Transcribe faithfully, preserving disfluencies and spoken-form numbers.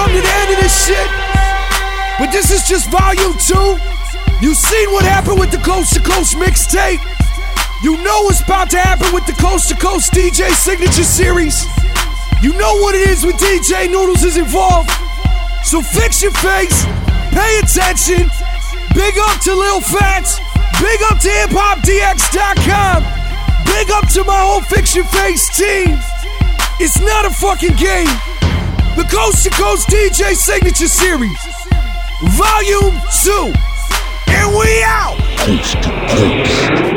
come to the end of this shit, but this is just volume two. You seen what happened with the Coast to Coast mixtape. You know what's about to happen with the Coast to Coast D J Signature Series. You know what it is when D J Noodles is involved. So fix your face, pay attention. Big up to Lil Fats. Big up to hip hop D X dot com. Big up to my whole Fix Your Face team. It's not a fucking game. The Coast to Coast D J Signature Series, Volume two. And we out! Coast to Coast.